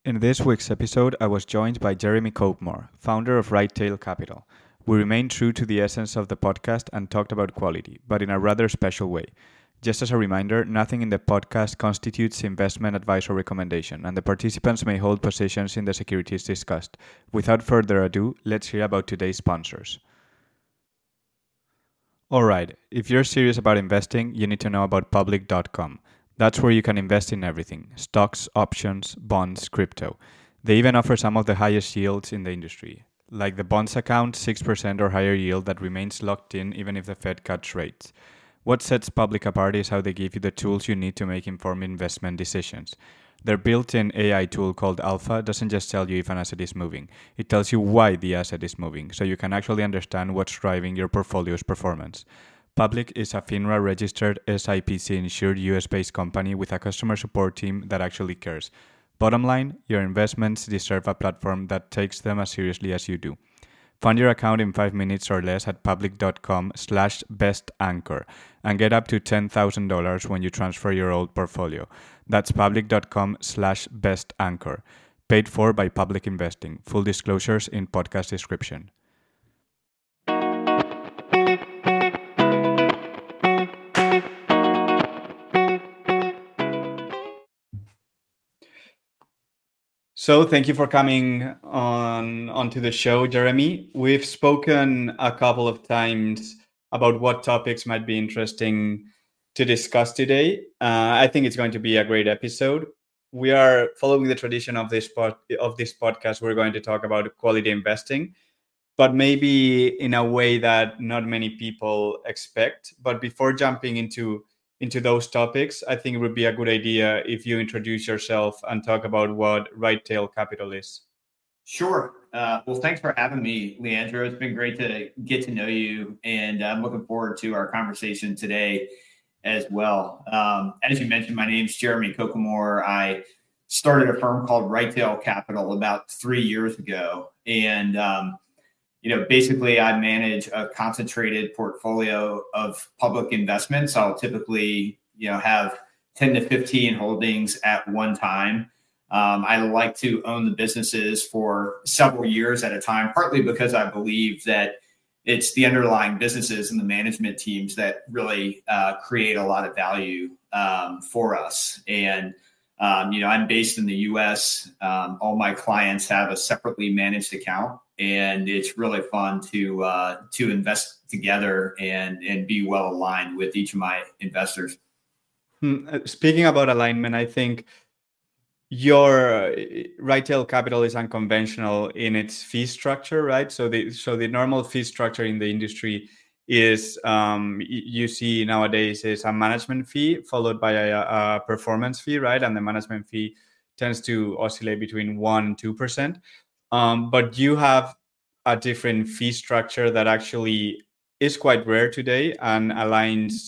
In this week's episode, I was joined by Jeremy Copemore, founder of Right Tail Capital. We remained true to the essence of the podcast and talked about quality, but in a rather special way. Just as a reminder, nothing in the podcast constitutes investment advice or recommendation, and the participants may hold positions in the securities discussed. Without further ado, let's hear about today's sponsors. Alright, if you're serious about investing, you need to know about public.com. That's where you can invest in everything: stocks, options, bonds, crypto. They even offer some of the highest yields in the industry, like the bonds account, 6% or higher yield that remains locked in even if the Fed cuts rates. What sets Public apart is how they give you the tools you need to make informed investment decisions. Their built-in AI tool called Alpha doesn't just tell you if an asset is moving, it tells you why the asset is moving, so you can actually understand what's driving your portfolio's performance. Public is a FINRA-registered SIPC-insured US-based company with a customer support team that actually cares. Bottom line, your investments deserve a platform that takes them as seriously as you do. Fund your account in 5 minutes or less at public.com/bestanchor and get up to $10,000 when you transfer your old portfolio. That's public.com/bestanchor. Paid for by Public Investing. Full disclosures in podcast description. So thank you for coming onto the show, Jeremy. We've spoken a couple of times about what topics might be interesting to discuss today. I think it's going to be a great episode. We are following the tradition of this podcast. We're going to talk about quality investing, but maybe in a way that not many people expect. But before jumping into those topics, I think it would be a good idea if you introduce yourself and talk about what Right Tail Capital is. Sure. Well, thanks for having me, Leandro. It's been great to get to know you, and I'm looking forward to our conversation today as well. As you mentioned, my name's Jeremy Copemore. I started a firm called Right Tail Capital about 3 years ago, and basically I manage a concentrated portfolio of public investments. I'll typically, have 10 to 15 holdings at one time. I like to own the businesses for several years at a time, partly because I believe that it's the underlying businesses and the management teams that really create a lot of value for us. And, I'm based in the U.S. All my clients have a separately managed account, and it's really fun to invest together and be well aligned with each of my investors. Speaking about alignment, I think your Right Tail Capital is unconventional in its fee structure, right? So the normal fee structure in the industry is you see nowadays is a management fee followed by a performance fee, right? And the management fee tends to oscillate between 1% and 2%. But you have a different fee structure that actually is quite rare today and aligns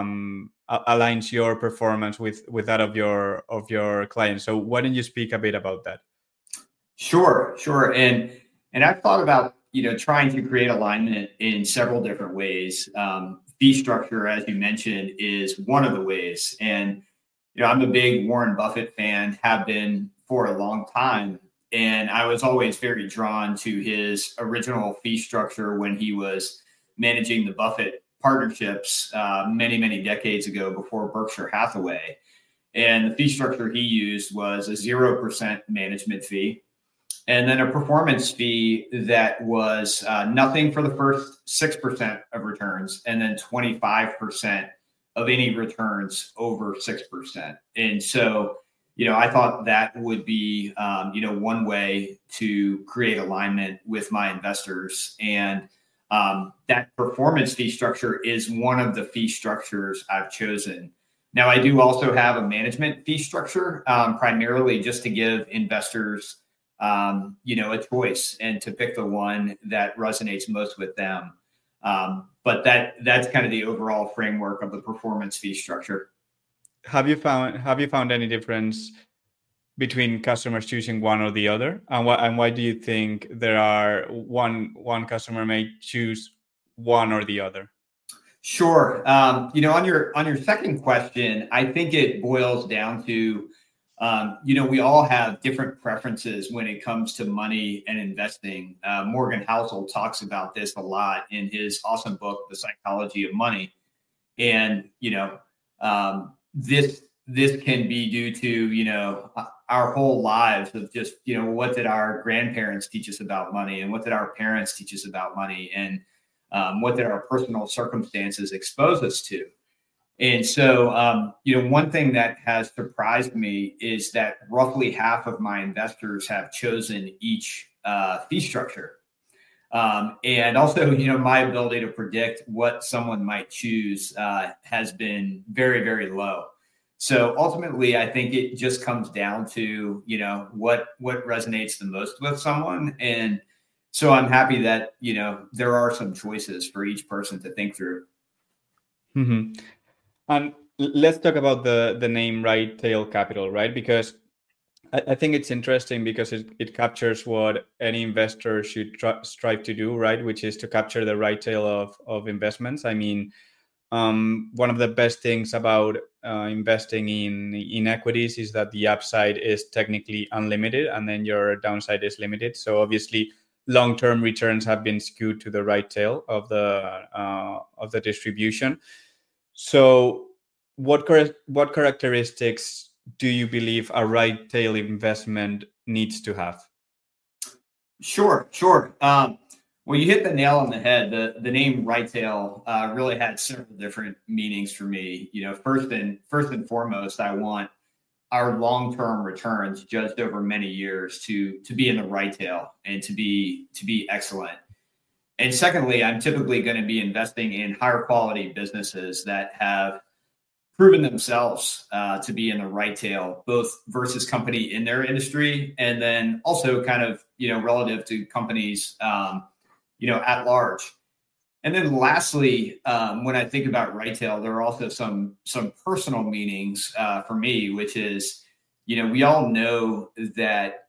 your performance with that of your clients. So why don't you speak a bit about that? Sure. And I've thought about trying to create alignment in several different ways. Fee structure, as you mentioned, is one of the ways. And I'm a big Warren Buffett fan, have been for a long time. And I was always very drawn to his original fee structure when he was managing the Buffett partnerships many, many decades ago before Berkshire Hathaway. And the fee structure he used was a 0% management fee, and then a performance fee that was nothing for the first 6% of returns, and then 25% of any returns over 6%. And so, I thought that would be, one way to create alignment with my investors. And that performance fee structure is one of the fee structures I've chosen. Now, I do also have a management fee structure, primarily just to give investors, a choice and to pick the one that resonates most with them. But that's kind of the overall framework of the performance fee structure. Have you found any difference between customers choosing one or the other, and why do you think there are one customer may choose one or the other? Sure. On your second question, I think it boils down to We all have different preferences when it comes to money and investing. Morgan Housel talks about this a lot in his awesome book, The Psychology of Money. And, this can be due to, our whole lives of just, what did our grandparents teach us about money, and what did our parents teach us about money, and what did our personal circumstances expose us to? And so, one thing that has surprised me is that roughly half of my investors have chosen each fee structure. And also, my ability to predict what someone might choose has been very, very low. So ultimately, I think it just comes down to, what resonates the most with someone. And so I'm happy that, there are some choices for each person to think through. Mm-hmm. And let's talk about the name Right-Tail Capital, right? Because I think it's interesting because it captures what any investor should strive to do, right? Which is to capture the right tail of investments. I mean, one of the best things about investing in equities is that the upside is technically unlimited, and then your downside is limited. So obviously, long-term returns have been skewed to the right tail of the distribution. So, what characteristics do you believe a right tail investment needs to have? Sure. Well, you hit the nail on the head. The name Right Tail really had several different meanings for me. First and foremost, I want our long-term returns judged over many years to be in the right tail and to be excellent. And secondly, I'm typically going to be investing in higher quality businesses that have proven themselves to be in the right tail, both versus company in their industry, and then also kind of, relative to companies, at large. And then lastly, when I think about right tail, there are also some personal meanings for me, which is, we all know that,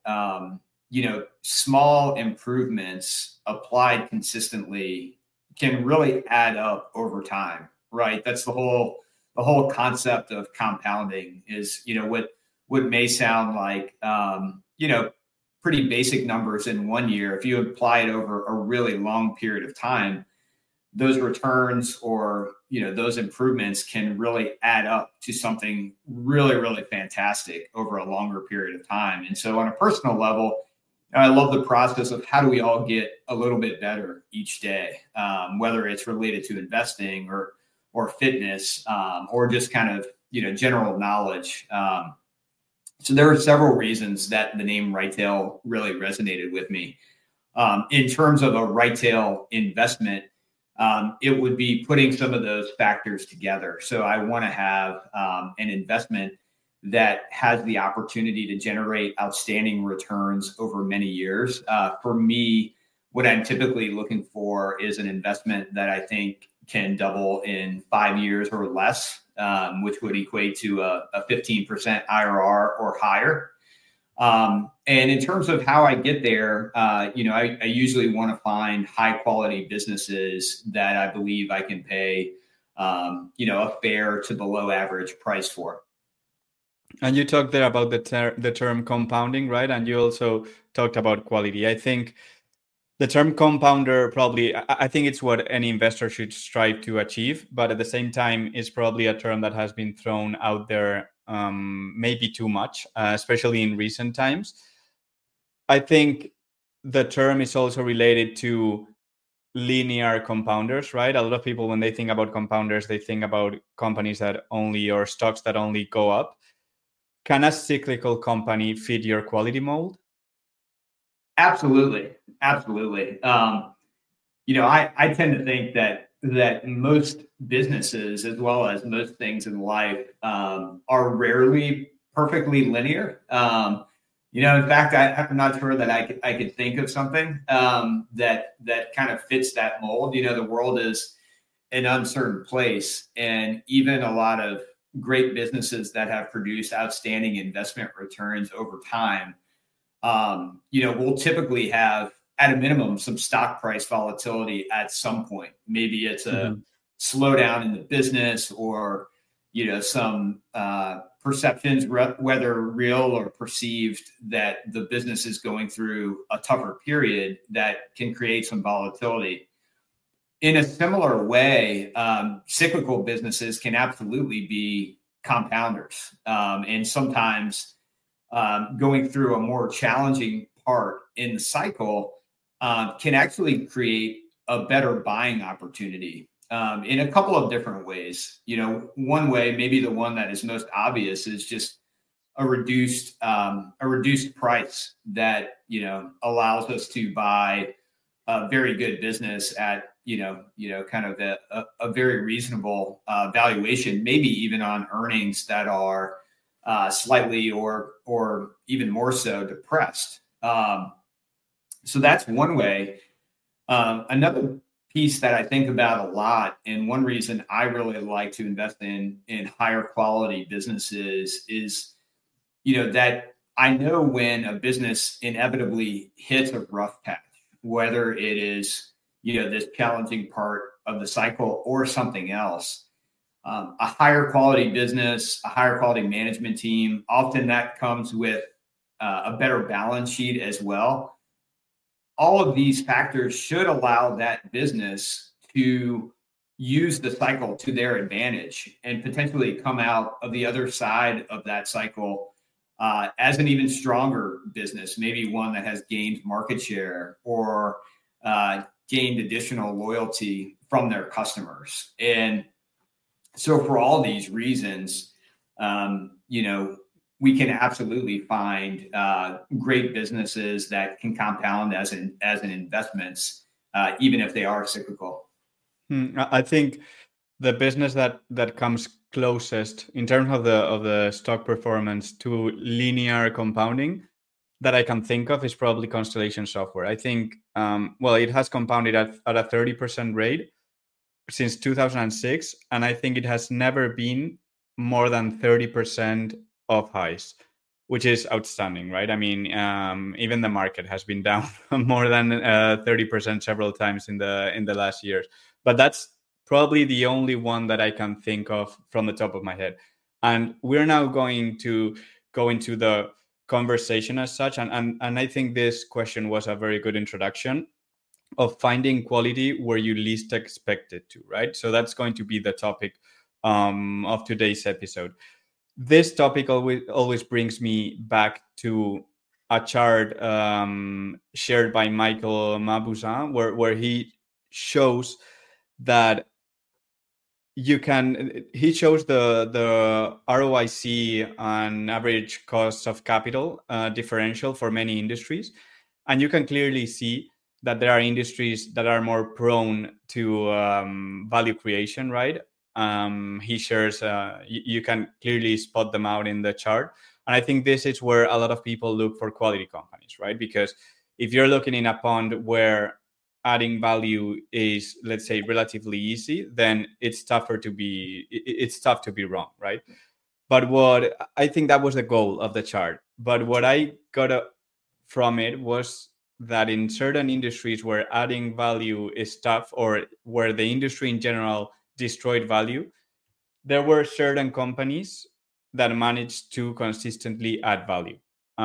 small improvements applied consistently can really add up over time, right? That's the whole concept of compounding is, what may sound like, pretty basic numbers in 1 year. If you apply it over a really long period of time, those returns or, those improvements can really add up to something really, really fantastic over a longer period of time. And so on a personal level, I love the process of how do we all get a little bit better each day, whether it's related to investing or fitness, or just kind of, general knowledge. So there are several reasons that the name Right Tail really resonated with me. In terms of a right tail investment, it would be putting some of those factors together. So I want to have an investment that has the opportunity to generate outstanding returns over many years. For me, what I'm typically looking for is an investment that I think can double in 5 years or less, which would equate to a 15% IRR or higher. And in terms of how I get there, I usually want to find high quality businesses that I believe I can pay, a fair to below average price for. And you talked there about the term compounding, right? And you also talked about quality. I think the term compounder probably, I think it's what any investor should strive to achieve, but at the same time, it's probably a term that has been thrown out there maybe too much, especially in recent times. I think the term is also related to linear compounders, right? A lot of people, when they think about compounders, they think about companies that only, or stocks that only go up. Can a cyclical company fit your quality mold? Absolutely. I tend to think that most businesses, as well as most things in life, are rarely perfectly linear. In fact, I'm not sure that I could think of something that kind of fits that mold. The world is an uncertain place, and even a lot of great businesses that have produced outstanding investment returns over time, we'll typically have, at a minimum, some stock price volatility at some point. Maybe it's a slowdown in the business, or, some perceptions, whether real or perceived, that the business is going through a tougher period that can create some volatility. In a similar way, cyclical businesses can absolutely be compounders. And sometimes going through a more challenging part in the cycle can actually create a better buying opportunity in a couple of different ways. One way, maybe the one that is most obvious, is just a reduced price that allows us to buy a very good business at kind of a very reasonable valuation, maybe even on earnings that are slightly or even more so depressed. So that's one way. Another piece that I think about a lot, and one reason I really like to invest in higher quality businesses, is that I know when a business inevitably hits a rough patch, whether it is this challenging part of the cycle or something else. A higher quality business, a higher quality management team, often that comes with a better balance sheet as well. All of these factors should allow that business to use the cycle to their advantage and potentially come out of the other side of that cycle as an even stronger business, maybe one that has gained market share or gained additional loyalty from their customers. And so for all these reasons, we can absolutely find great businesses that can compound as an investments, even if they are cyclical. I think the business that comes closest in terms of the stock performance to linear compounding that I can think of is probably Constellation Software. I think, it has compounded at a 30% rate since 2006, and I think it has never been more than 30% of highs, which is outstanding, right? I mean, even the market has been down more than 30% several times in the last years, but that's probably the only one that I can think of from the top of my head. And we're now going to go into the conversation as such, and I think this question was a very good introduction of finding quality where you least expect it to, right? So that's going to be the topic of today's episode. This topic always brings me back to a chart shared by Michael Mauboussin, where he shows that he shows the ROIC and average cost of capital differential for many industries. And you can clearly see that there are industries that are more prone to value creation, right? He shares, you can clearly spot them out in the chart. And I think this is where a lot of people look for quality companies, right? Because if you're looking in a pond where adding value is, let's say, relatively easy, then it's tough to be wrong, right? But what I think that was the goal of the chart. But what I got from it was that in certain industries where adding value is tough, or where the industry in general destroyed value, there were certain companies that managed to consistently add value.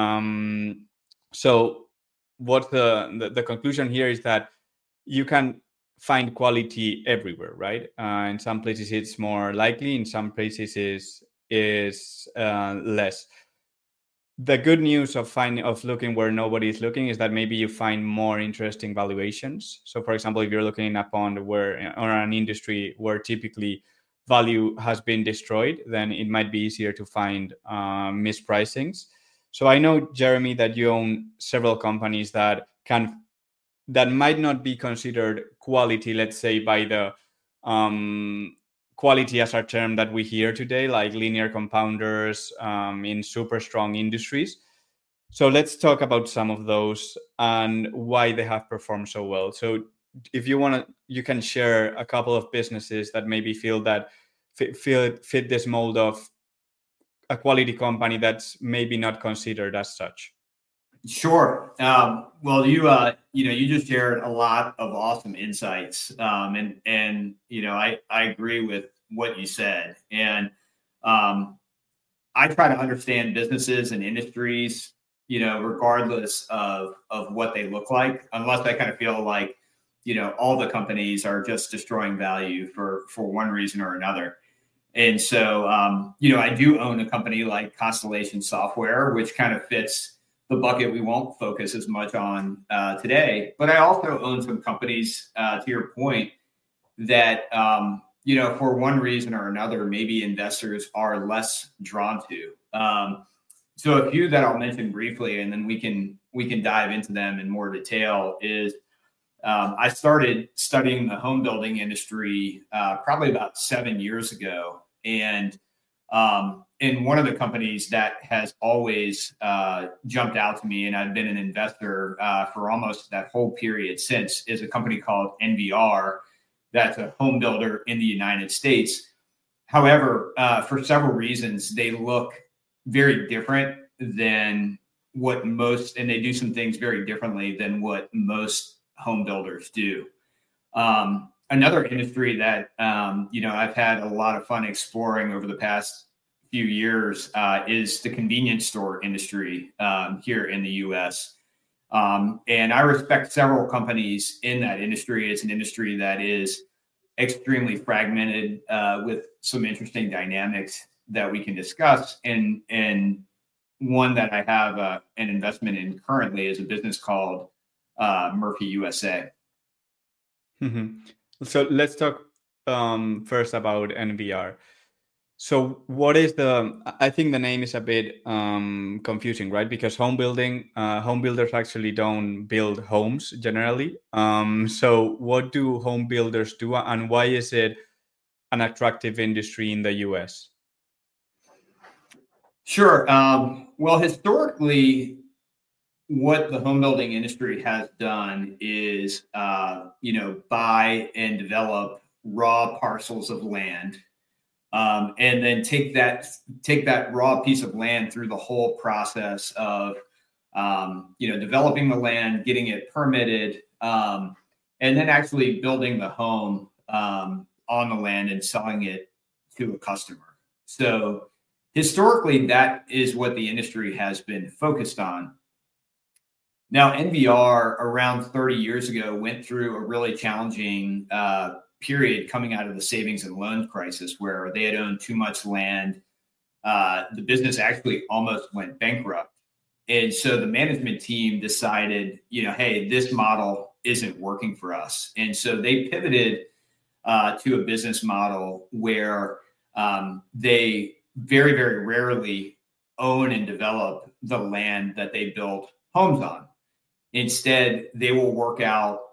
So what the conclusion here is that you can find quality everywhere, right? In some places it's more likely, in some places is less. The good news of looking where nobody is looking is that maybe you find more interesting valuations. So, for example, if you're looking in a pond or an industry where typically value has been destroyed, then it might be easier to find mispricings. So I know, Jeremy, that you own several companies that might not be considered quality, let's say, by the quality as a term that we hear today, like linear compounders in super strong industries. So let's talk about some of those and why they have performed so well. So if you want to, you can share a couple of businesses that maybe feel that fit this mold of a quality company that's maybe not considered as such. Sure. Well, you just shared a lot of awesome insights, and I agree with what you said, and I I try to understand businesses and industries, regardless of what they look like, unless I kind of feel like, all the companies are just destroying value for one reason or another. And so, I do own a company like Constellation Software, which kind of fits the bucket we won't focus as much on today. But I also own some companies, to your point, that, for one reason or another, maybe investors are less drawn to. So a few that I'll mention briefly, and then we can dive into them in more detail is I started studying the home building industry probably about 7 years ago. And in one of the companies that has always jumped out to me, and I've been an investor for almost that whole period since, is a company called NVR. That's a home builder in the United States. However, for several reasons, they look very different than what most, and they do some things very differently than what most home builders do. Another industry that, I've had a lot of fun exploring over the past few years is the convenience store industry here in the U.S. And I respect several companies in that industry. It's an industry that is extremely fragmented with some interesting dynamics that we can discuss. And one that I have an investment in currently is a business called Murphy USA. Mm-hmm. So let's talk first about NVR. So what is I think the name is a bit confusing, right? Because home builders actually don't build homes generally. So what do home builders do, and why is it an attractive industry in the US? Sure. Well, historically, what the home building industry has done is, buy and develop raw parcels of land, and then take that raw piece of land through the whole process of, developing the land, getting it permitted, and then actually building the home on the land and selling it to a customer. So historically, that is what the industry has been focused on. Now, NVR around 30 years ago went through a really challenging period coming out of the savings and loan crisis, where they had owned too much land. The business actually almost went bankrupt. And so the management team decided, hey, this model isn't working for us. And so they pivoted to a business model where they very, very rarely own and develop the land that they build homes on. Instead, they will work out,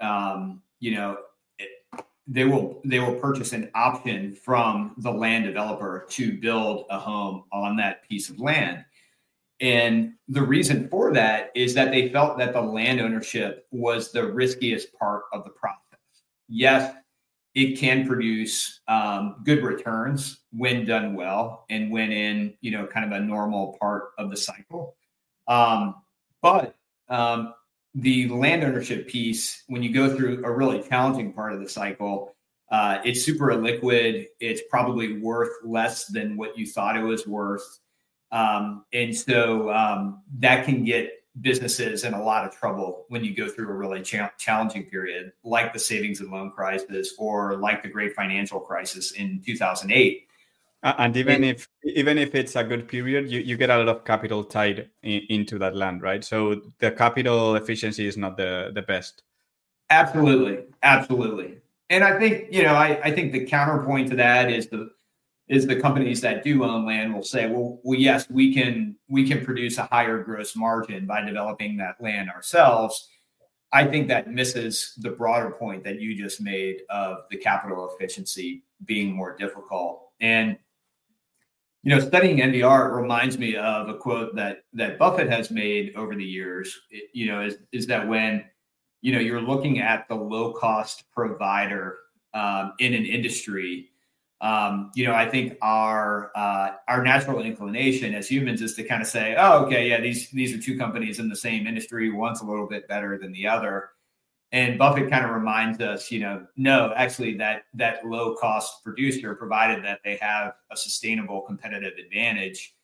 they will purchase an option from the land developer to build a home on that piece of land. And the reason for that is that they felt that the land ownership was the riskiest part of the process. Yes, it can produce good returns when done well and when in, kind of a normal part of the cycle. But the land ownership piece, when you go through a really challenging part of the cycle, it's super illiquid. It's probably worth less than what you thought it was worth. And so that can get businesses in a lot of trouble when you go through a really challenging period, like the savings and loan crisis or like the great financial crisis in 2008. And even if it's a good period, you get a lot of capital tied into that land, right? So the capital efficiency is not the best. Absolutely. And I think, I think the counterpoint to that is the companies that do own land will say, well, yes, we can produce a higher gross margin by developing that land ourselves. I think that misses the broader point that you just made of the capital efficiency being more difficult. And studying NVR reminds me of a quote that Buffett has made over the years. Is that when you're looking at the low cost provider in an industry, I think our natural inclination as humans is to kind of say, oh, okay, yeah, these are two companies in the same industry. One's a little bit better than the other. And Buffett kind of reminds us, no, actually that low cost producer, provided that they have a sustainable competitive advantage,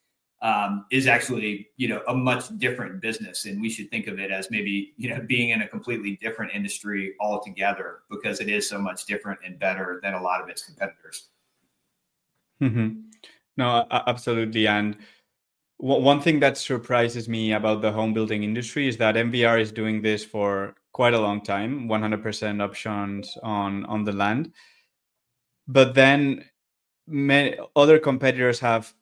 is actually, a much different business. And we should think of it as maybe, being in a completely different industry altogether, because it is so much different and better than a lot of its competitors. Mm-hmm. No, absolutely. And one thing that surprises me about the home building industry is that NVR is doing this for quite a long time, 100% options on the land. But then other competitors have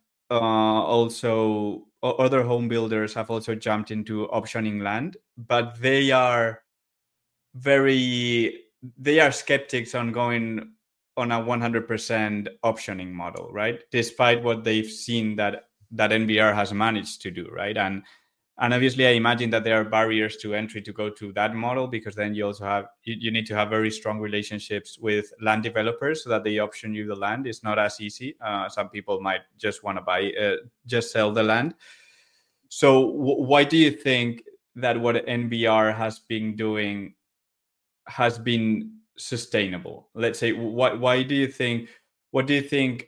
other home builders have also jumped into optioning land, but they are skeptics on going on a 100% optioning model, right? Despite what they've seen that NVR has managed to do, right? And obviously, I imagine that there are barriers to entry to go to that model, because then you also have you need to have very strong relationships with land developers so that they option you the land. It's not as easy. Some people might just want to just sell the land. So why do you think that what NVR has been doing has been sustainable? Let's say, why do you think? What do you think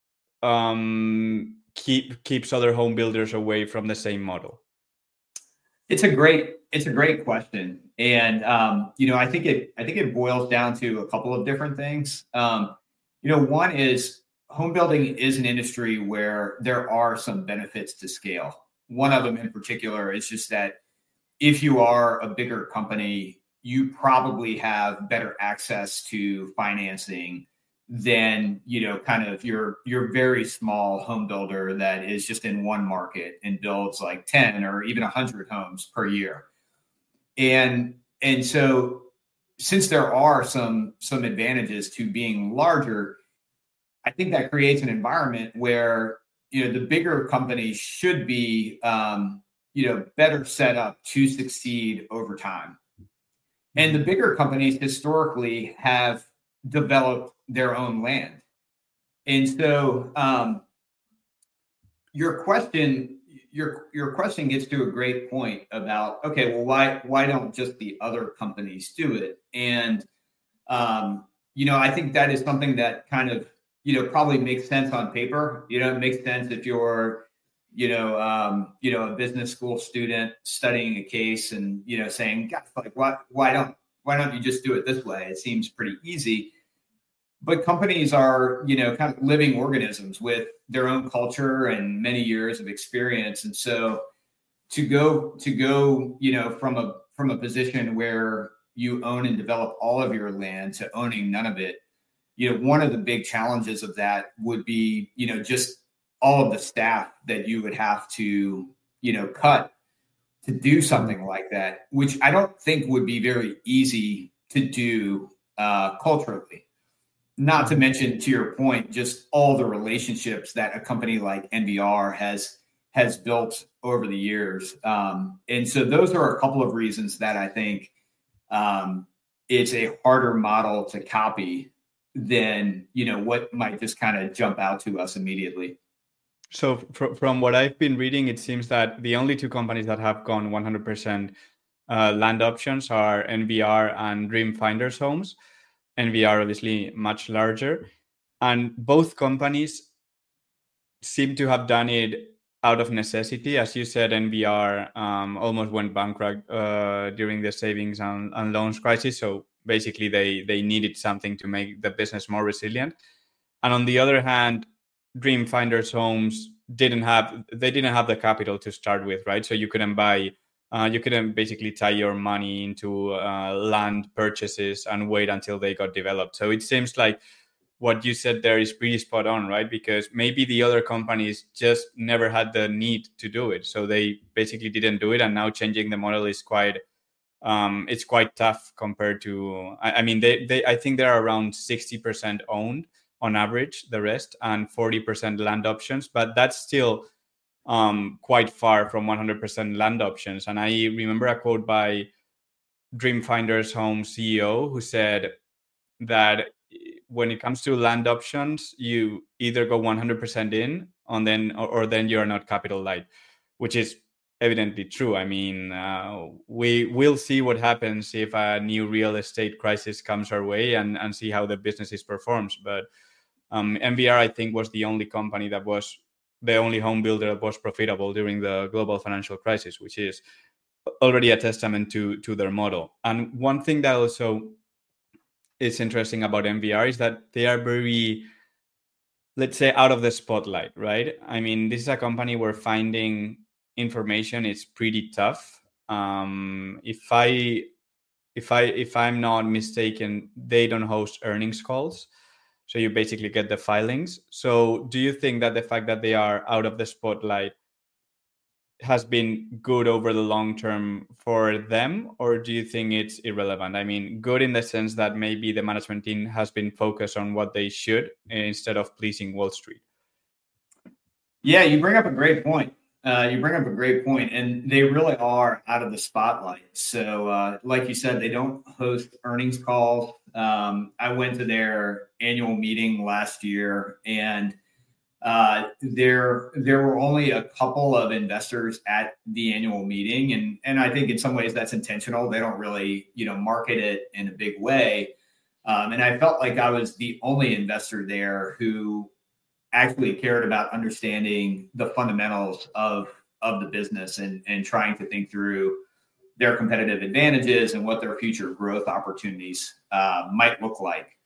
keeps other home builders away from the same model? It's a great question, and I think it boils down to a couple of different things. One is, home building is an industry where there are some benefits to scale. One of them in particular is just that if you are a bigger company, you probably have better access to financing than, kind of your very small home builder that is just in one market and builds like 10 or even 100 homes per year. And so, since there are some advantages to being larger, I think that creates an environment where, the bigger companies should be, better set up to succeed over time. And the bigger companies historically have developed their own land. And so, your question gets to a great point about, okay, well, why don't just the other companies do it? And I think that is something that kind of, probably makes sense on paper. It makes sense if you're, a business school student studying a case and, saying, gosh, like, why don't you just do it this way? It seems pretty easy. But companies are, kind of living organisms with their own culture and many years of experience. And so to go, from a position where you own and develop all of your land to owning none of it, one of the big challenges of that would be, just all of the staff that you would have to, cut to do something like that, which I don't think would be very easy to do culturally. Not to mention, to your point, just all the relationships that a company like NVR has built over the years. And so those are a couple of reasons that I think it's a harder model to copy than, what might just kind of jump out to us immediately. So from what I've been reading, it seems that the only two companies that have gone 100% land options are NVR and Dream Finders Homes. NVR obviously much larger, and both companies seem to have done it out of necessity. As you said, NVR almost went bankrupt during the savings and loans crisis. So basically, they needed something to make the business more resilient. And on the other hand, Dream Finders Homes didn't have the capital to start with, right? So you couldn't basically tie your money into land purchases and wait until they got developed. So it seems like what you said there is pretty spot on, right? Because maybe the other companies just never had the need to do it, so they basically didn't do it. And now changing the model is quite tough compared to. I mean, I think they're around 60% owned on average, the rest, and 40% land options, but that's still quite far from 100% land options. And I remember a quote by Dream Finders Home CEO who said that when it comes to land options, you either go 100% in or then you're not capital light, which is evidently true. I mean, we will see what happens if a new real estate crisis comes our way and see how the business performs. But NVR, I think, was the only company that was the only home builder that was profitable during the global financial crisis, which is already a testament to their model. And one thing that also is interesting about NVR is that they are very, let's say, out of the spotlight, right? I mean, this is a company where finding information is pretty tough. If I'm not mistaken, they don't host earnings calls, so you basically get the filings. So do you think that the fact that they are out of the spotlight has been good over the long term for them, or do you think it's irrelevant? I mean, good in the sense that maybe the management team has been focused on what they should instead of pleasing Wall Street. Yeah, you bring up a great point. And they really are out of the spotlight. So, like you said, they don't host earnings calls. I went to their annual meeting last year, and there were only a couple of investors at the annual meeting, and I think in some ways that's intentional. They don't really market it in a big way, and I felt like I was the only investor there who actually cared about understanding the fundamentals of the business and trying to think through their competitive advantages and what their future growth opportunities might look like.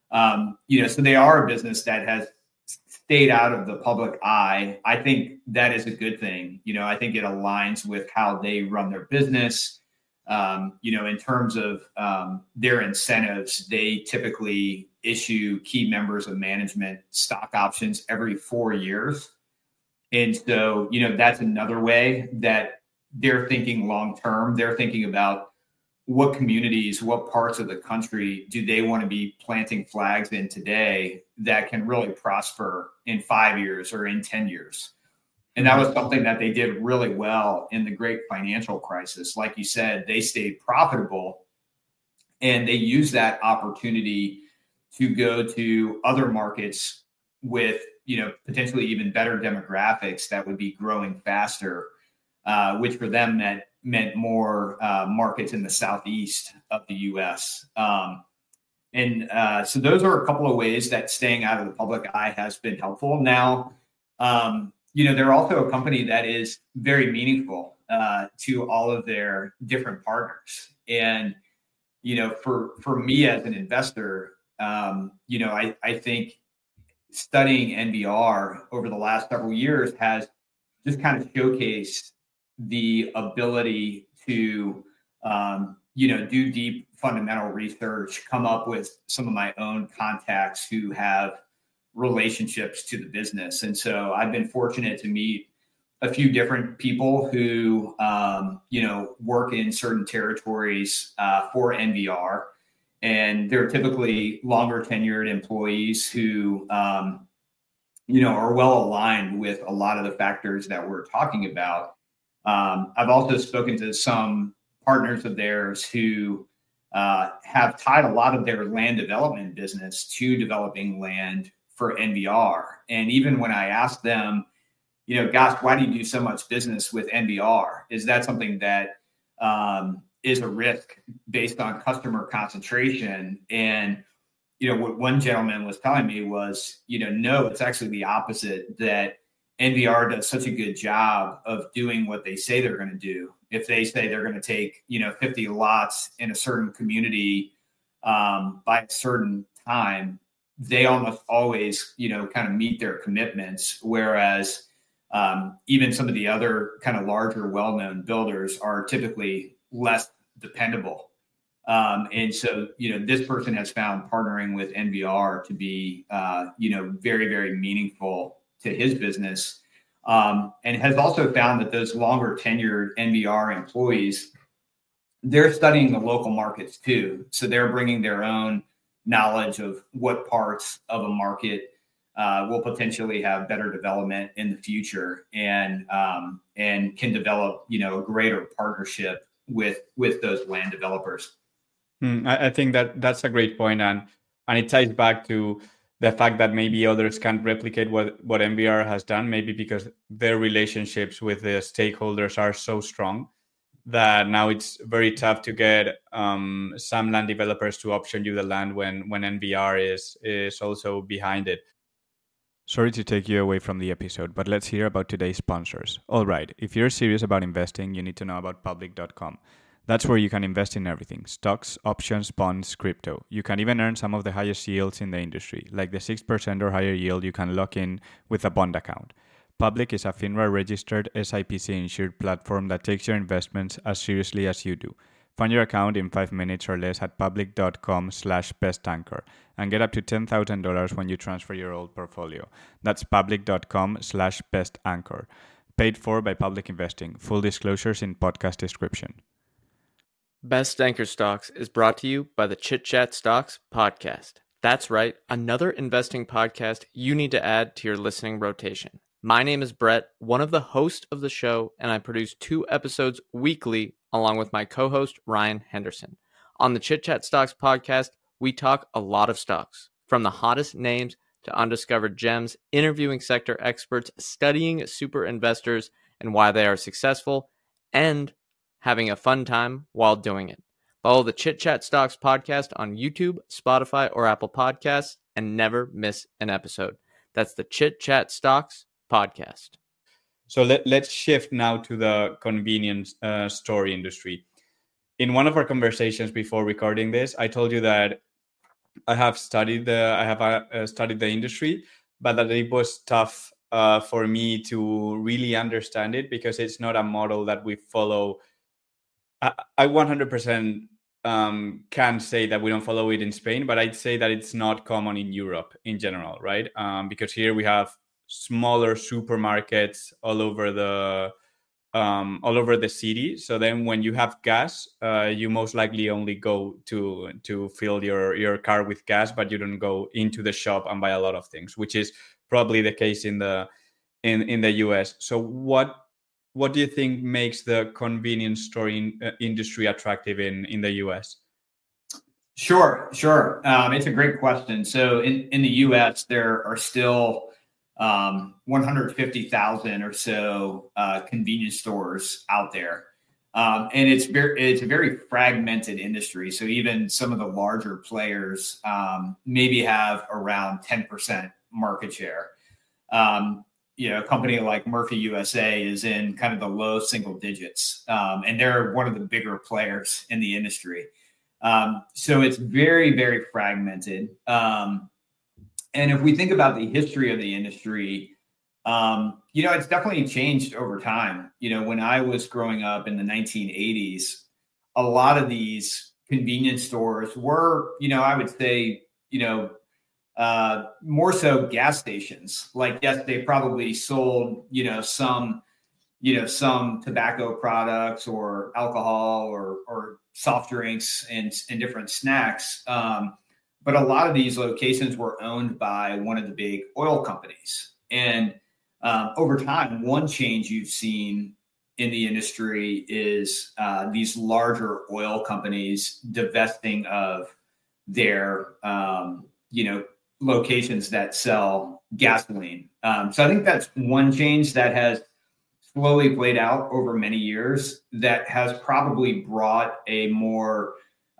So they are a business that has stayed out of the public eye. I think that is a good thing. I think it aligns with how they run their business. In terms of their incentives, they typically issue key members of management stock options every 4 years. And so, that's another way that they're thinking long term. They're thinking about what communities, what parts of the country do they want to be planting flags in today that can really prosper in 5 years or in 10 years. And that was something that they did really well in the great financial crisis. Like you said, they stayed profitable, and they used that opportunity to go to other markets with, potentially even better demographics that would be growing faster, which for them meant more markets in the southeast of the U.S. So those are a couple of ways that staying out of the public eye has been helpful. Now, they're also a company that is very meaningful to all of their different partners. And, for me as an investor, I think studying NVR over the last several years has just kind of showcased the ability to, do deep fundamental research, come up with some of my own contacts who have relationships to the business. And so I've been fortunate to meet a few different people who, work in certain territories for NVR. And they're typically longer tenured employees who, are well aligned with a lot of the factors that we're talking about. I've also spoken to some partners of theirs who have tied a lot of their land development business to developing land for NVR. And even when I asked them, gosh, why do you do so much business with NVR? Is that something that is a risk based on customer concentration? And, what one gentleman was telling me was, no, it's actually the opposite, that NVR does such a good job of doing what they say they're going to do. If they say they're going to take, 50 lots in a certain community by a certain time, they almost always, kind of meet their commitments. Whereas even some of the other kind of larger, well-known builders are typically less dependable. And so, this person has found partnering with NVR to be, very, very meaningful to his business. And has also found that those longer tenured NVR employees, they're studying the local markets too. So they're bringing their own knowledge of what parts of a market will potentially have better development in the future, and can develop, a greater partnership with those land developers. I think that's a great point, and it ties back to the fact that maybe others can't replicate what NVR has done, maybe because their relationships with the stakeholders are so strong that now it's very tough to get some land developers to option you the land when NVR is also behind it. Sorry to take you away from the episode, but let's hear about today's sponsors. All right, if you're serious about investing, you need to know about public.com. That's where you can invest in everything: stocks, options, bonds, crypto. You can even earn some of the highest yields in the industry, like the 6% or higher yield you can lock in with a bond account. Public is a FINRA registered SIPC insured platform that takes your investments as seriously as you do. Find your account in 5 minutes or less at public.com/bestanchor and get up to $10,000 when you transfer your old portfolio. That's public.com/bestanchor. Paid for by Public Investing. Full disclosures in podcast description. Best Anchor Stocks is brought to you by the Chit Chat Stocks podcast. That's right, another investing podcast you need to add to your listening rotation. My name is Brett, one of the hosts of the show, and I produce 2 episodes weekly along with my co-host Ryan Henderson. On the Chit Chat Stocks podcast, we talk a lot of stocks, from the hottest names to undiscovered gems, interviewing sector experts, studying super investors and why they are successful, and having a fun time while doing it. Follow the Chit Chat Stocks podcast on YouTube, Spotify, or Apple Podcasts and never miss an episode. That's the Chit Chat Stocks podcast. So let's shift now to the convenience store industry. In one of our conversations before recording this, I told you that I have studied the industry, but that it was tough for me to really understand it because it's not a model that we follow. I 100% can say that we don't follow it in Spain, but I'd say that it's not common in Europe in general, right? Because here we have smaller supermarkets all over the city. So then when you have gas, you most likely only go to fill your car with gas, but you don't go into the shop and buy a lot of things, which is probably the case in the US. So what do you think makes the convenience store industry attractive in the US? Sure. It's a great question. So in the US, there are still 150,000 or so convenience stores out there. And it's a very fragmented industry. So even some of the larger players maybe have around 10% market share. A company like Murphy USA is in kind of the low single digits, and they're one of the bigger players in the industry. So it's very, very fragmented. And if we think about the history of the industry, it's definitely changed over time. When I was growing up in the 1980s, a lot of these convenience stores were, I would say, more so gas stations. Like, yes, they probably sold, some tobacco products or alcohol or soft drinks and different snacks. But a lot of these locations were owned by one of the big oil companies. And over time, one change you've seen in the industry is these larger oil companies divesting of their, locations that sell gasoline. So I think that's one change that has slowly played out over many years that has probably brought a more,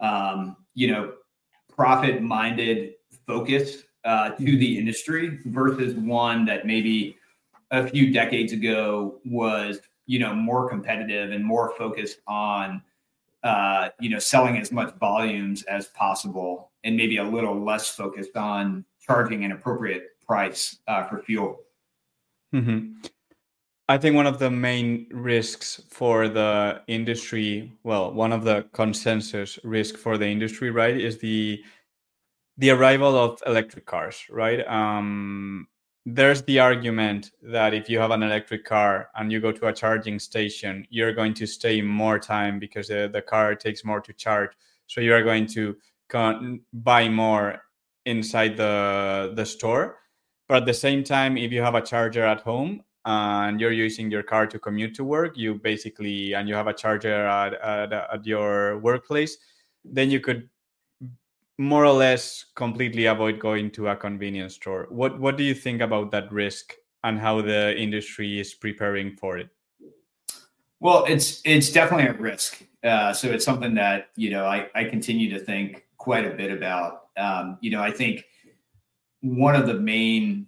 profit-minded focus to the industry versus one that maybe a few decades ago was, more competitive and more focused on, selling as much volumes as possible and maybe a little less focused on charging an appropriate price for fuel. Mm-hmm. I think one of the main risks for the industry, one of the consensus risk for the industry, right, is the arrival of electric cars, right? There's the argument that if you have an electric car and you go to a charging station, you're going to stay more time because the car takes more to charge. So you are going to buy more inside the store. But at the same time, if you have a charger at home and you're using your car to commute to work, and you have a charger at your workplace, then you could more or less completely avoid going to a convenience store. What do you think about that risk and how the industry is preparing for it? Well, it's definitely a risk. So it's something that, I continue to think quite a bit about. I think one of the main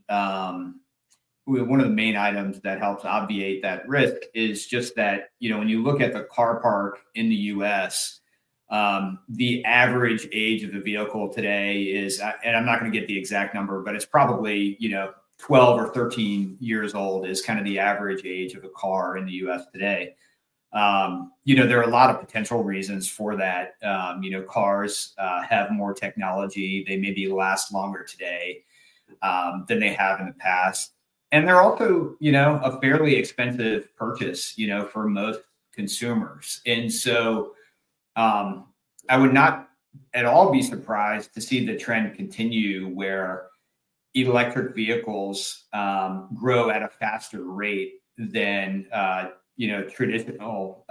items that helps obviate that risk is just that, when you look at the car park in the U.S., the average age of the vehicle today is, and I'm not going to get the exact number, but it's probably, 12 or 13 years old is kind of the average age of a car in the U.S. today. There are a lot of potential reasons for that. Cars have more technology. They maybe last longer today than they have in the past. And they're also, a fairly expensive purchase, for most consumers. And so I would not at all be surprised to see the trend continue where electric vehicles grow at a faster rate than traditional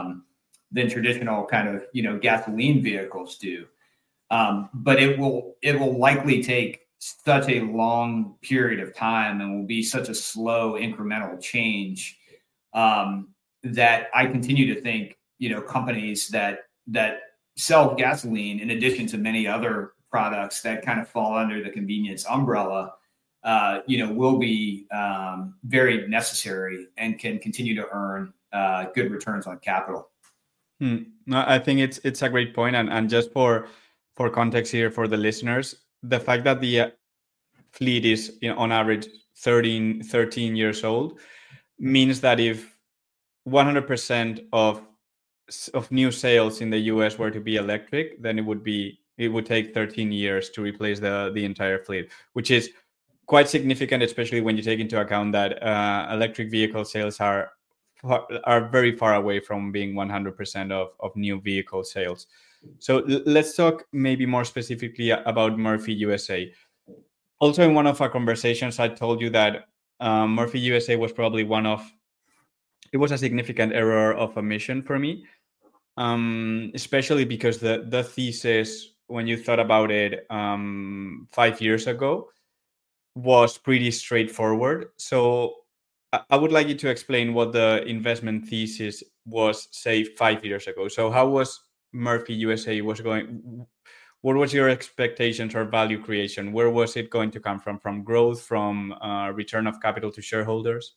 kind of gasoline vehicles do. But it will likely take such a long period of time and will be such a slow incremental change that I continue to think companies that sell gasoline, in addition to many other products that kind of fall under the convenience umbrella, will be very necessary and can continue to earn good returns on capital. No, I think it's a great point. And just for context here for the listeners, the fact that the fleet is on average 13 years old means that if 100% of new sales in the US were to be electric, then it would take 13 years to replace the entire fleet, which is quite significant, especially when you take into account that electric vehicle sales are very far away from being 100% of new vehicle sales. So let's talk maybe more specifically about Murphy USA. Also, in one of our conversations, I told you that Murphy USA was probably it was a significant error of omission for me, especially because the thesis, when you thought about it 5 years ago, was pretty straightforward. So I would like you to explain what the investment thesis was, say, 5 years ago. So how was Murphy USA going? What was your expectations or value creation? Where was it going to come from? From growth, from return of capital to shareholders?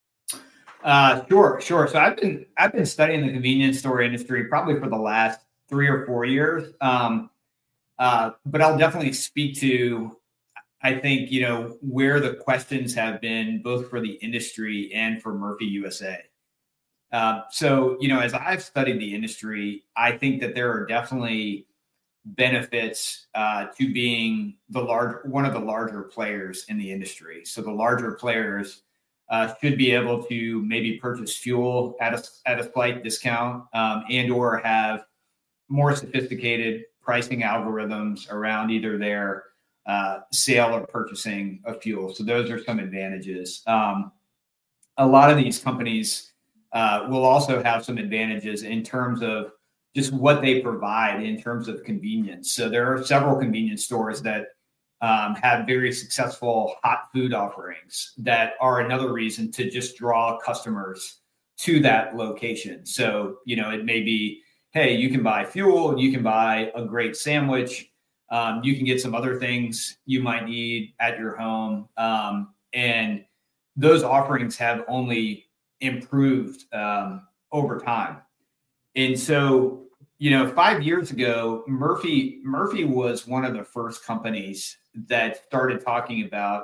Sure. So I've been studying the convenience store industry probably for the last 3 or 4 years. But I'll definitely speak to, I think, where the questions have been both for the industry and for Murphy USA. So, as I've studied the industry, I think that there are definitely benefits to being one of the larger players in the industry. So the larger players should be able to maybe purchase fuel at a slight discount and or have more sophisticated pricing algorithms around either their sale or purchasing of fuel. So those are some advantages. A lot of these companies will also have some advantages in terms of just what they provide in terms of convenience. So there are several convenience stores that have very successful hot food offerings that are another reason to just draw customers to that location. So, it may be, hey, you can buy fuel, you can buy a great sandwich, you can get some other things you might need at your home. And those offerings have only improved over time. And so, 5 years ago, Murphy was one of the first companies that started talking about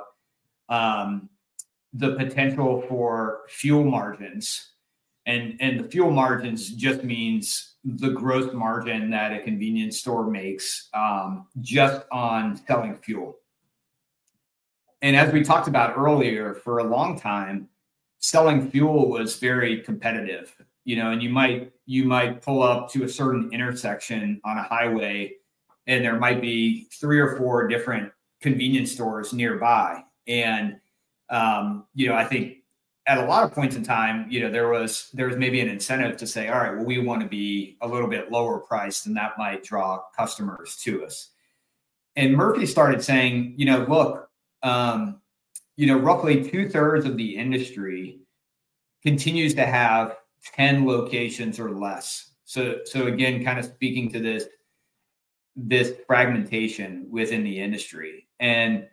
the potential for fuel margins. And the fuel margins just means the gross margin that a convenience store makes just on selling fuel. And as we talked about earlier, for a long time, selling fuel was very competitive. And you might pull up to a certain intersection on a highway, and there might be 3 or 4 different convenience stores nearby. And I think at a lot of points in time, there was maybe an incentive to say, all right, well, we want to be a little bit lower priced, and that might draw customers to us. And Murphy started saying, look, roughly 2/3 of the industry continues to have 10 locations or less. So again, kind of speaking to this fragmentation within the industry. And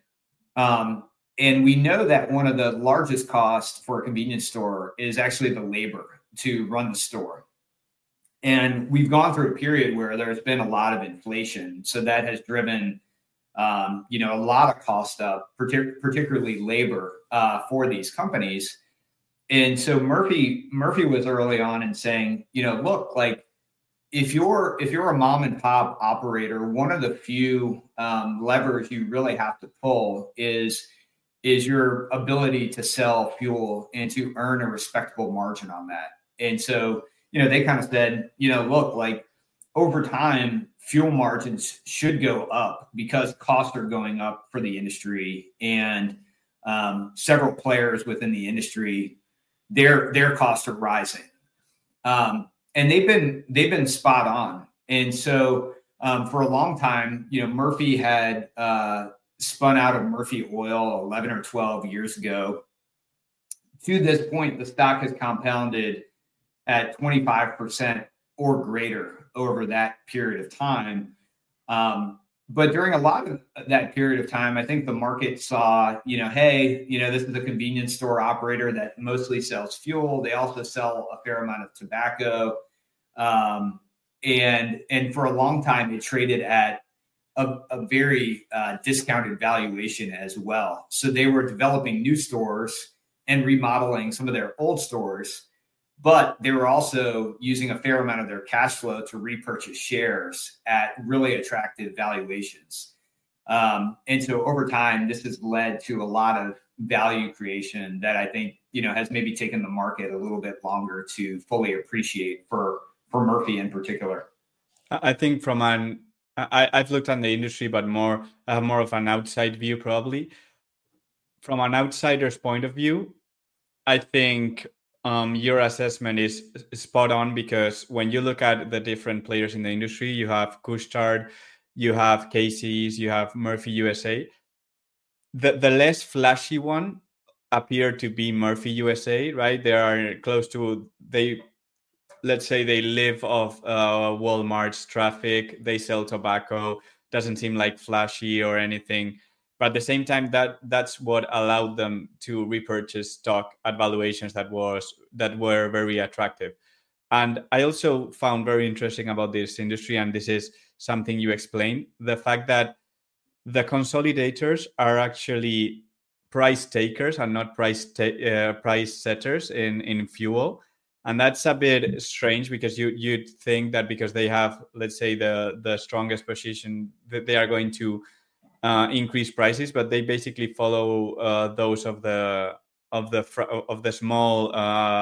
And we know that one of the largest costs for a convenience store is actually the labor to run the store. And we've gone through a period where there's been a lot of inflation. So that has driven, a lot of cost up, particularly labor for these companies. And so Murphy was early on in saying, look, like if you're a mom and pop operator, one of the few levers you really have to pull is your ability to sell fuel and to earn a respectable margin on that. And so, they kind of said, look, like over time, fuel margins should go up because costs are going up for the industry, and several players within the industry, their costs are rising, and they've been spot on. And so for a long time, Murphy had spun out of Murphy Oil 11 or 12 years ago. To this point, the stock has compounded at 25% or greater over that period of time. But during a lot of that period of time, I think the market saw, hey, this is a convenience store operator that mostly sells fuel. They also sell a fair amount of tobacco. And for a long time, it traded at a very discounted valuation as well. So they were developing new stores and remodeling some of their old stores, but they were also using a fair amount of their cash flow to repurchase shares at really attractive valuations. And so over time, this has led to a lot of value creation that I think, has maybe taken the market a little bit longer to fully appreciate for Murphy in particular. I think I've looked at the industry, but I have more of an outside view probably. From an outsider's point of view, I think your assessment is spot on, because when you look at the different players in the industry, you have Couche-Tard, you have Casey's, you have Murphy USA. The less flashy one appear to be Murphy USA, right? They are close to, let's say they live off Walmart's traffic, they sell tobacco, doesn't seem like flashy or anything. But at the same time, that's what allowed them to repurchase stock at valuations that were very attractive. And I also found very interesting about this industry, and this is something you explained, the fact that the consolidators are actually price takers and not price setters in fuel. And that's a bit strange, because you'd think that because they have, let's say, the strongest position, that they are going to increase prices, but they basically follow those of the small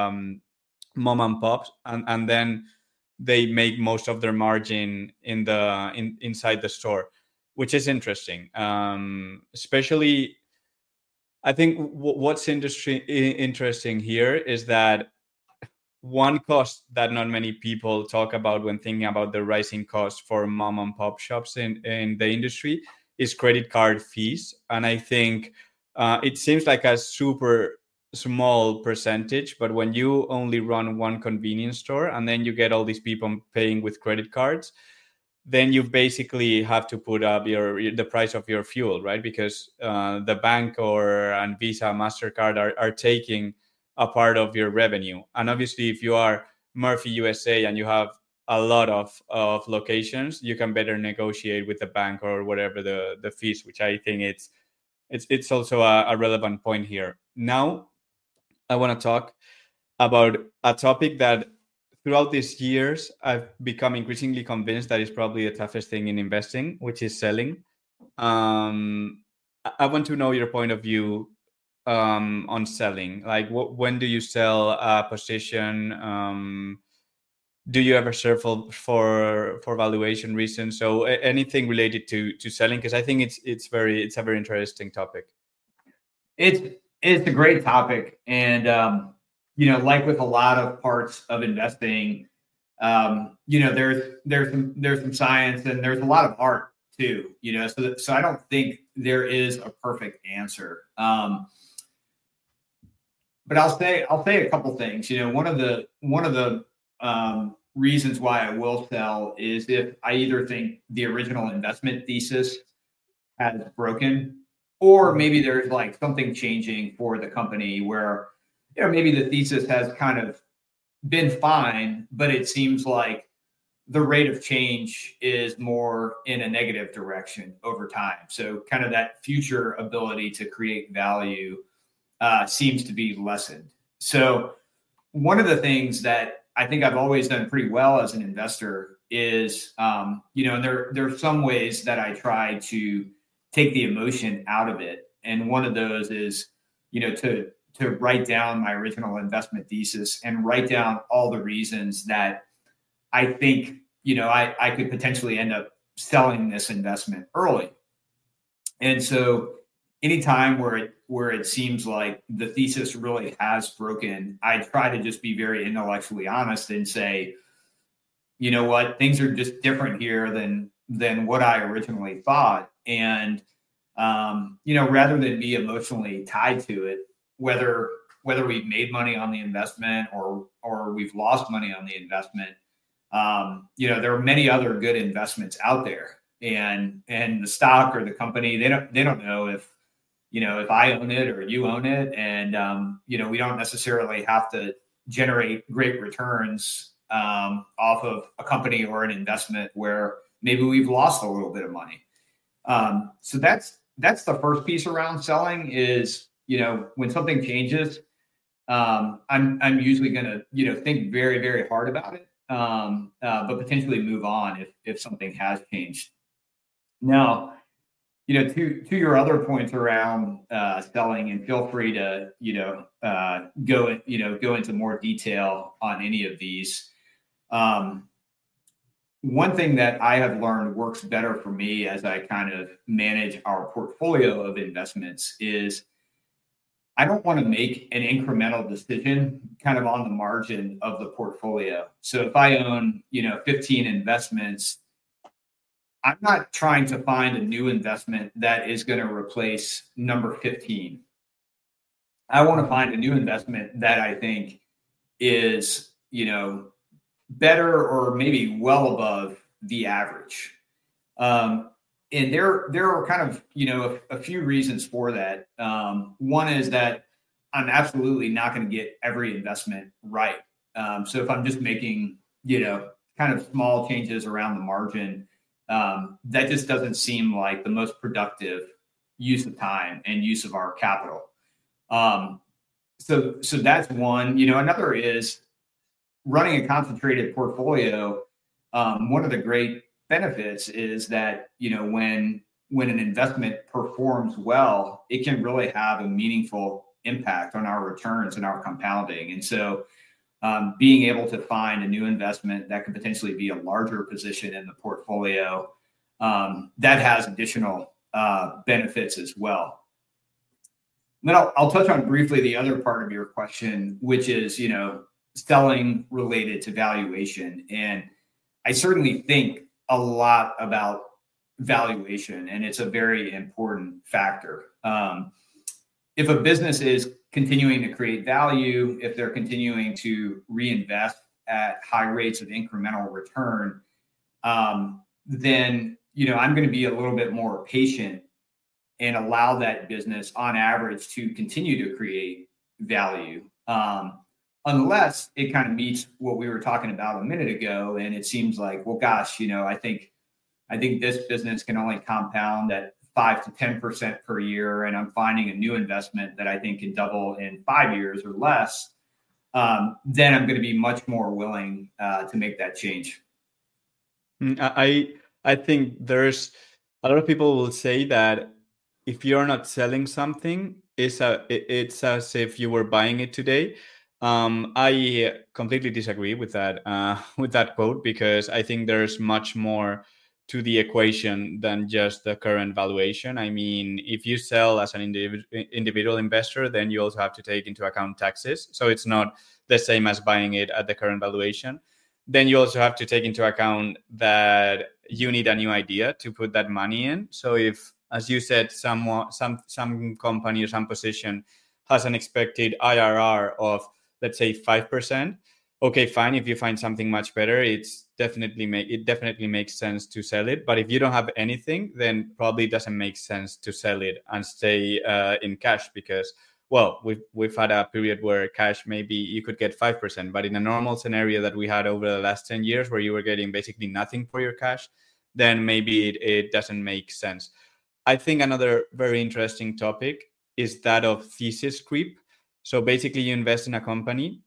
mom and pops, and then they make most of their margin inside the store, which is interesting. Especially, I think what's interesting here is that one cost that not many people talk about when thinking about the rising cost for mom and pop shops in the industry is credit card fees. And I think it seems like a super small percentage, but when you only run one convenience store and then you get all these people paying with credit cards, then you basically have to put up the price of your fuel, right? Because the bank and Visa, MasterCard are taking a part of your revenue. And obviously, if you are Murphy USA and you have a lot of locations, you can better negotiate with the bank or whatever the fees, which I think it's also a relevant point here. Now, I want to talk about a topic that throughout these years, I've become increasingly convinced that is probably the toughest thing in investing, which is selling. I want to know your point of view on selling. Like, when do you sell a position? Do you ever sell for valuation reasons? So anything related to selling, because I think it's a very interesting topic. It's a great topic, and like with a lot of parts of investing, there's some science and there's a lot of art too. So I don't think there is a perfect answer. But I'll say a couple things. One of the reasons why I will sell is if I either think the original investment thesis has broken, or maybe there's like something changing for the company where, maybe the thesis has kind of been fine, but it seems like the rate of change is more in a negative direction over time. So kind of that future ability to create value seems to be lessened. So one of the things that I think I've always done pretty well as an investor is, and there are some ways that I try to take the emotion out of it. And one of those is, to write down my original investment thesis and write down all the reasons that I think, I could potentially end up selling this investment early. And so anytime where it seems like the thesis really has broken, I try to just be very intellectually honest and say, you know what, things are just different here than what I originally thought. And, rather than be emotionally tied to it, whether we've made money on the investment or we've lost money on the investment, there are many other good investments out there, and the stock or the company, they don't know if I own it or you own it. And, we don't necessarily have to generate great returns off of a company or an investment where maybe we've lost a little bit of money. So that's the first piece around selling is, when something changes, I'm usually going to, think very, very hard about it, but potentially move on if something has changed. Now, to your other points around selling, and feel free to, go into more detail on any of these. One thing that I have learned works better for me as I kind of manage our portfolio of investments is I don't want to make an incremental decision kind of on the margin of the portfolio. So if I own, 15 investments, I'm not trying to find a new investment that is going to replace number 15. I want to find a new investment that I think is, better or maybe well above the average. And there are kind of, a few reasons for that. One is that I'm absolutely not going to get every investment right. So if I'm just making, kind of small changes around the margin, that just doesn't seem like the most productive use of time and use of our capital. So that's one. Another is running a concentrated portfolio. One of the great benefits is that, when an investment performs well, it can really have a meaningful impact on our returns and our compounding. And so being able to find a new investment that could potentially be a larger position in the portfolio, that has additional benefits as well. And then I'll touch on briefly the other part of your question, which is, selling related to valuation. And I certainly think a lot about valuation, and it's a very important factor. If a business is continuing to create value, if they're continuing to reinvest at high rates of incremental return, then, I'm going to be a little bit more patient and allow that business on average to continue to create value. Unless it kind of meets what we were talking about a minute ago. And it seems like, well, gosh, I think this business can only compound at 5 to 10% per year. And I'm finding a new investment that I think can double in 5 years or less. Then I'm going to be much more willing to make that change. I think there's a lot of people will say that if you're not selling something, it's as if you were buying it today. I completely disagree with that quote, because I think there's much more to the equation than just the current valuation. I mean, if you sell as an individual investor, then you also have to take into account taxes. So it's not the same as buying it at the current valuation. Then you also have to take into account that you need a new idea to put that money in. So if, as you said, some company or some position has an expected IRR of, let's say, 5%, okay, fine. If you find something much better, it's definitely makes sense to sell it. But if you don't have anything, then probably it doesn't make sense to sell it and stay in cash, because, well, we've had a period where cash, maybe you could get 5%, but in a normal scenario that we had over the last 10 years where you were getting basically nothing for your cash, then maybe it doesn't make sense. I think another very interesting topic is that of thesis creep. So basically you invest in a company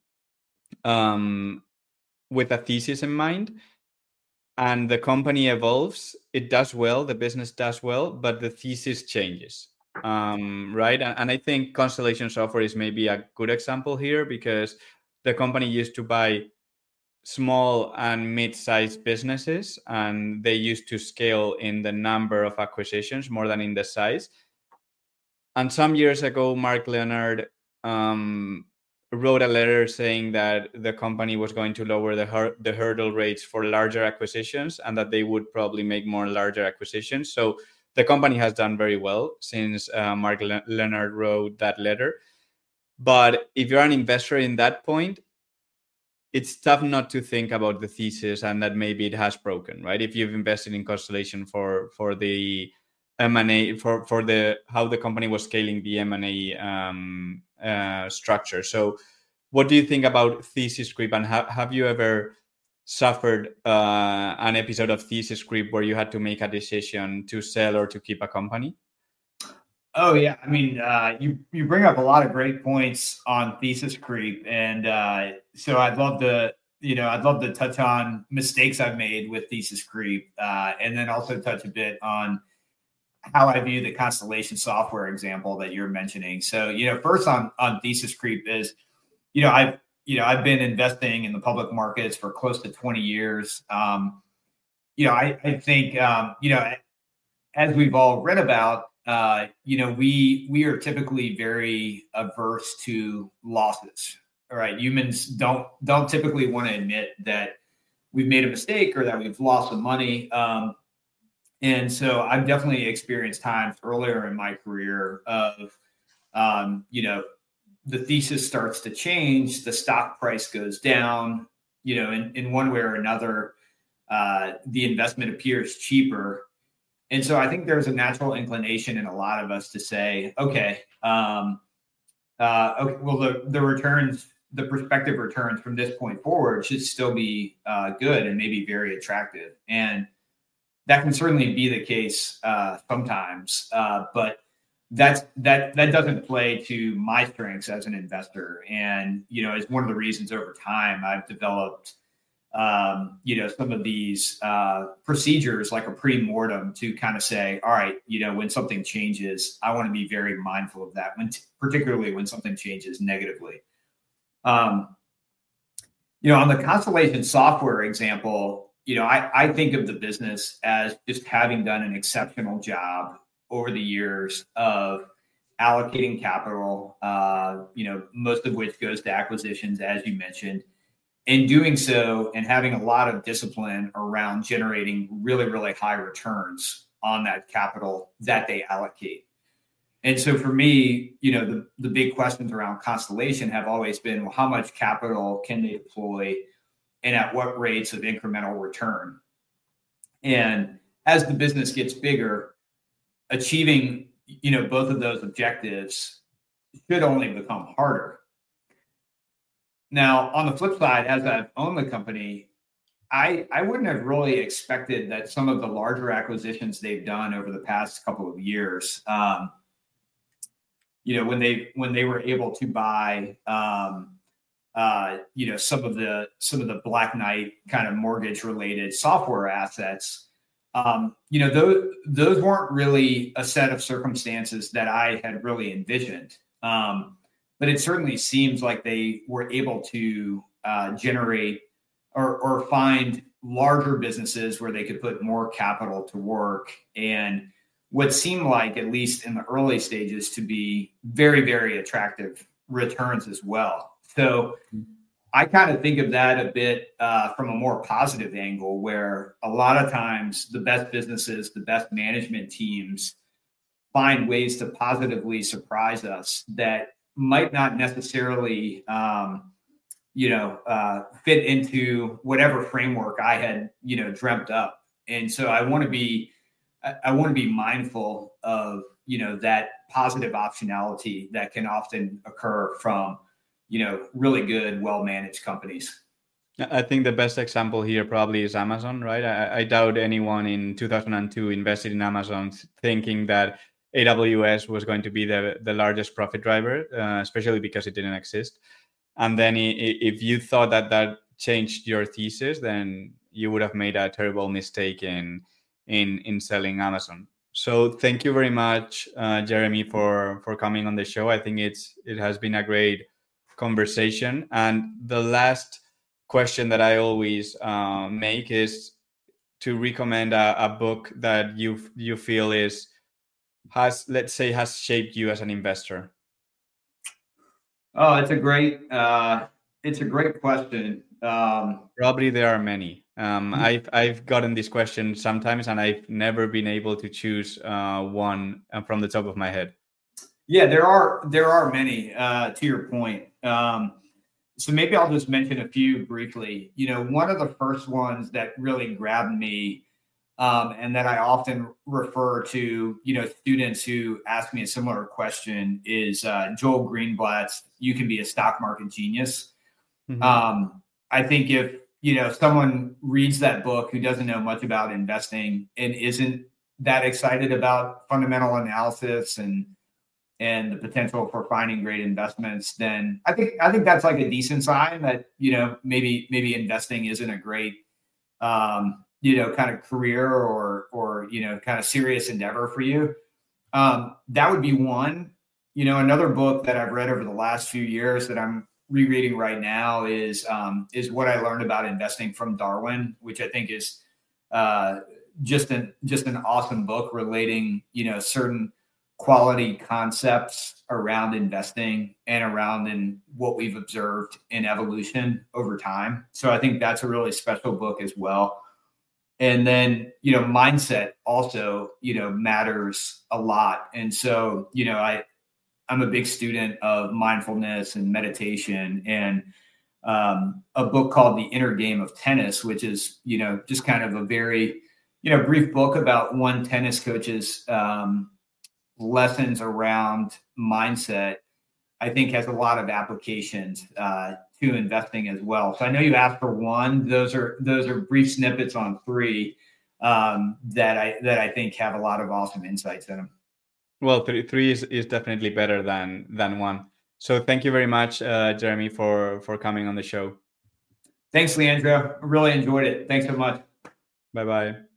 with a thesis in mind, and the company evolves, it does well, the business does well, but the thesis changes. Right. And I think Constellation Software is maybe a good example here, because the company used to buy small and mid-sized businesses, and they used to scale in the number of acquisitions more than in the size. And some years ago, Mark Leonard wrote a letter saying that the company was going to lower the hurdle rates for larger acquisitions, and that they would probably make more larger acquisitions. So the company has done very well since Mark Leonard wrote that letter. But if you're an investor in that point, it's tough not to think about the thesis and that maybe it has broken, right? If you've invested in Constellation for the M&A, for the how the company was scaling the M&A structure. So what do you think about thesis creep, and have you ever suffered an episode of thesis creep where you had to make a decision to sell or to keep a company? Oh yeah, I mean, you bring up a lot of great points on thesis creep, and so I'd love to touch on mistakes I've made with thesis creep, and then also touch a bit on how I view the Constellation Software example that you're mentioning. So first on thesis creep is, I've been investing in the public markets for close to 20 years. I think as we've all read about. We are typically very averse to losses. All right. Humans don't typically want to admit that we've made a mistake or that we've lost some money. And so I've definitely experienced times earlier in my career of, the thesis starts to change, the stock price goes down, in one way or another, the investment appears cheaper. And so I think there's a natural inclination in a lot of us to say, okay, well, the returns, the prospective returns from this point forward should still be good and maybe very attractive. And that can certainly be the case sometimes, but that doesn't play to my strengths as an investor. And, it's one of the reasons over time I've developed some of these procedures like a pre-mortem to kind of say, all right, when something changes, I want to be very mindful of that, particularly when something changes negatively. On the Constellation Software example, I think of the business as just having done an exceptional job over the years of allocating capital, most of which goes to acquisitions, as you mentioned. In doing so and having a lot of discipline around generating really, really high returns on that capital that they allocate. And so for me, the big questions around Constellation have always been, well, how much capital can they deploy and at what rates of incremental return? And as the business gets bigger, achieving, both of those objectives should only become harder. Now, on the flip side, as I've owned the company, I wouldn't have really expected that some of the larger acquisitions they've done over the past couple of years, when they were able to buy, some of the Black Knight kind of mortgage related software assets, those weren't really a set of circumstances that I had really envisioned. But it certainly seems like they were able to generate or find larger businesses where they could put more capital to work, and what seemed like, at least in the early stages, to be very, very attractive returns as well. So I kind of think of that a bit from a more positive angle, where a lot of times the best businesses, the best management teams find ways to positively surprise us that might not necessarily fit into whatever framework I had, dreamt up. And so I want to be mindful of, that positive optionality that can often occur from, really good, well-managed companies. I think the best example here probably is Amazon, right? I doubt anyone in 2002 invested in Amazon thinking that AWS was going to be the largest profit driver, especially because it didn't exist. And then if you thought that changed your thesis, then you would have made a terrible mistake in selling Amazon. So thank you very much, Jeremy, for coming on the show. I think it has been a great conversation. And the last question that I always make is to recommend a book that you feel has shaped you as an investor. Oh, it's a great question. Probably there are many. I've gotten this question sometimes, and I've never been able to choose one from the top of my head. Yeah, there are many. To your point, so maybe I'll just mention a few briefly. One of the first ones that really grabbed me, and that I often refer to, students who ask me a similar question, is Joel Greenblatt's "You Can Be a Stock Market Genius." Mm-hmm. I think if someone reads that book who doesn't know much about investing and isn't that excited about fundamental analysis and the potential for finding great investments, then I think that's like a decent sign that maybe investing isn't a great kind of career or kind of serious endeavor for you. That would be one. Another book that I've read over the last few years that I'm rereading right now is What I Learned About Investing from Darwin, which I think is just an awesome book relating certain quality concepts around investing and around in what we've observed in evolution over time. So I think that's a really special book as well. And then, mindset also, matters a lot. And so, I'm a big student of mindfulness and meditation, and a book called The Inner Game of Tennis, which is, just kind of a very, brief book about one tennis coach's lessons around mindset, I think has a lot of applications to investing as well. So I know you asked for one. Those are brief snippets on three that I think have a lot of awesome insights in them. Well, three is definitely better than one. So thank you very much, Jeremy, for coming on the show. Thanks, Leandro. I really enjoyed it. Thanks so much. Bye-bye.